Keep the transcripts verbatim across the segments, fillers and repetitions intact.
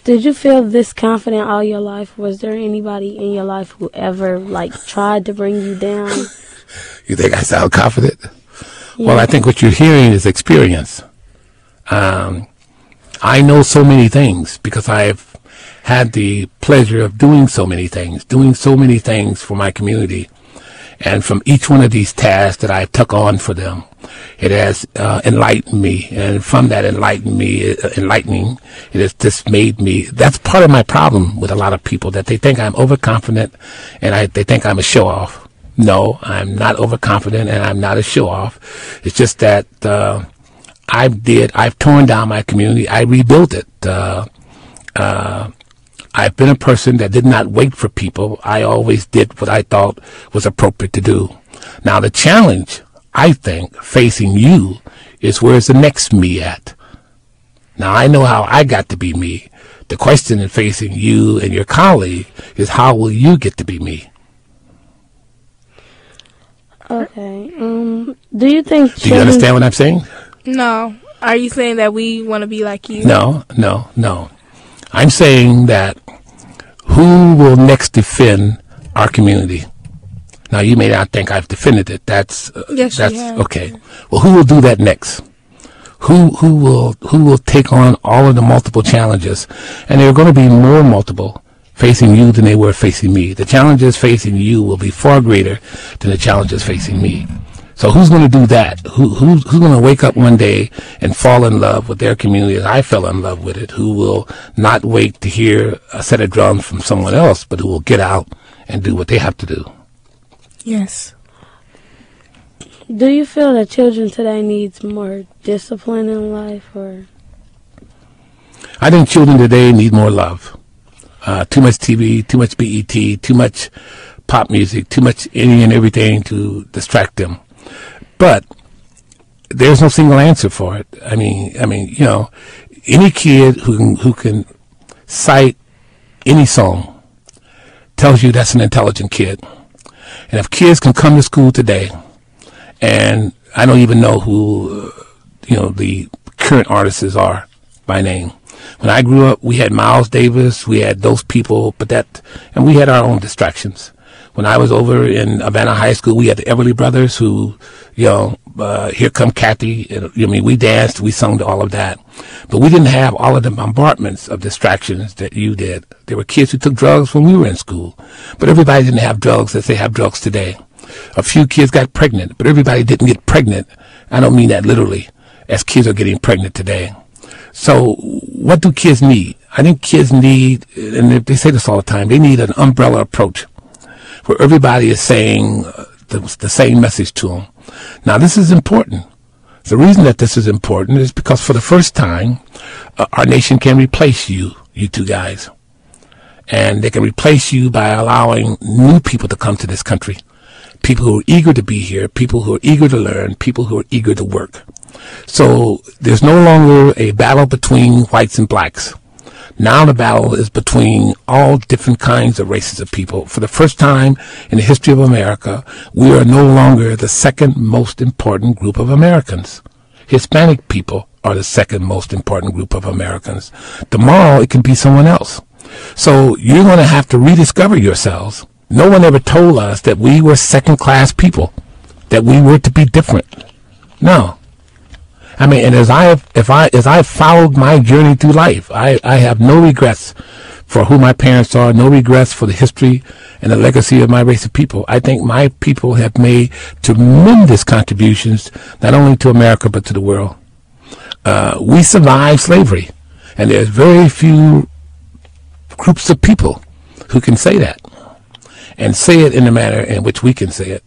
Did you feel this confident all your life? Was there anybody in your life who ever, like, tried to bring you down? You think I sound confident? Yeah. Well, I think what you're hearing is experience. Um, I know so many things because I've had the pleasure of doing so many things, doing so many things for my community. And from each one of these tasks that I took on for them, it has uh, enlightened me. And from that enlightened me, uh, enlightening, it has just made me, that's part of my problem with a lot of people, that they think I'm overconfident and I, they think I'm a show-off. No, I'm not overconfident and I'm not a show-off. It's just that uh, I did, I've torn down my community. I rebuilt it. Uh, uh, I've been a person that did not wait for people. I always did what I thought was appropriate to do. Now, the challenge, I think, facing you is where's the next me at? Now, I know how I got to be me. The question in facing you and your colleague is how will you get to be me? Okay. Um, do you think... Do you understand what I'm saying? No. Are you saying that we want to be like you? No, no, no. I'm saying that who will next defend our community? Now, you may not think I've defended it. That's uh, yes, that's you have. Okay. Well, who will do that next? Who who will who will take on all of the multiple challenges? And there are going to be more multiple facing you than they were facing me. The challenges facing you will be far greater than the challenges facing me. So who's going to do that? Who, who's, who's going to wake up one day and fall in love with their community as I fell in love with it? Who will not wait to hear a set of drums from someone else, but who will get out and do what they have to do? Yes. Do you feel that children today needs more discipline in life, or? I think children today need more love. Uh, too much T V, too much B E T, too much pop music, too much any and everything to distract them. But there's no single answer for it. I mean, I mean, you know, any kid who can, who can cite any song tells you that's an intelligent kid. And if kids can come to school today, and I don't even know who, uh, you know, the current artists are by name. When I grew up, we had Miles Davis, we had those people, but that, and we had our own distractions. When I was over in Havana High School, we had the Everly Brothers who, you know, uh, Here Come Kathy. And, I mean, we danced, we sung to all of that. But we didn't have all of the bombardments of distractions that you did. There were kids who took drugs when we were in school. But everybody didn't have drugs as they have drugs today. A few kids got pregnant, but everybody didn't get pregnant. I don't mean that literally, as kids are getting pregnant today. So what do kids need? I think kids need, and they say this all the time, they need an umbrella approach where everybody is saying uh, the, the same message to them. Now, this is important. The reason that this is important is because for the first time, uh, our nation can replace you, you two guys. And they can replace you by allowing new people to come to this country. People who are eager to be here, people who are eager to learn, people who are eager to work. So there's no longer a battle between whites and blacks. Now the battle is between all different kinds of races of people. For the first time in the history of America, we are no longer the second most important group of Americans. Hispanic people are the second most important group of Americans. Tomorrow it can be someone else. So you're going to have to rediscover yourselves. No one ever told us that we were second-class people, that we were to be different. No. I mean, and as I have, if I, as I've followed my journey through life, I, I have no regrets for who my parents are, no regrets for the history and the legacy of my race of people. I think my people have made tremendous contributions, not only to America, but to the world. Uh, we survived slavery, and there's very few groups of people who can say that, and say it in the manner in which we can say it.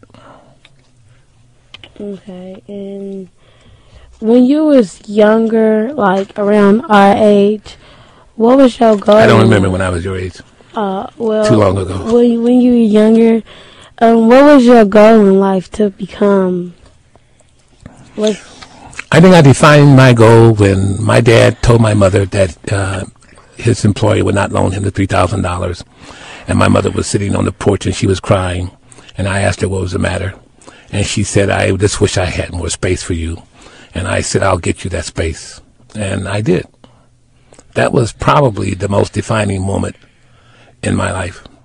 Okay, and when you was younger, like around our age, what was your goal? I don't remember when I was your age. Uh, well, too long ago. When you, when you were younger, um, what was your goal in life to become? What? I think I defined my goal when my dad told my mother that uh, his employer would not loan him the three thousand dollars, and my mother was sitting on the porch and she was crying, and I asked her what was the matter, and she said, "I just wish I had more space for you." And I said, "I'll get you that space." And I did. that was probably the most defining moment in my life.